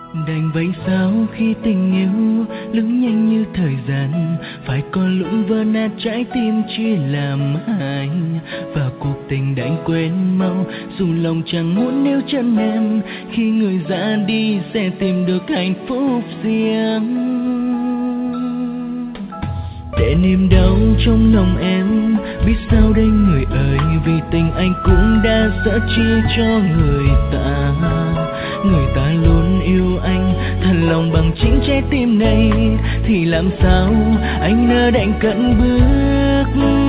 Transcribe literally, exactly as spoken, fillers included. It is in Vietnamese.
Đành vậy sao khi tình yêu lướt nhanh như thời gian, phải có lúc vỡ nát trái tim chia làm hai, và cuộc tình đành quên mau dù lòng chẳng muốn níu chân em. Khi người ra đi sẽ tìm được hạnh phúc riêng, để niềm đau trong lòng em biết sao đây người ơi. Vì tình anh cũng đã dỡ chia cho người ta, người ta luôn yêu anh thật lòng bằng chính trái tim này, thì làm sao anh nỡ đành cất bước.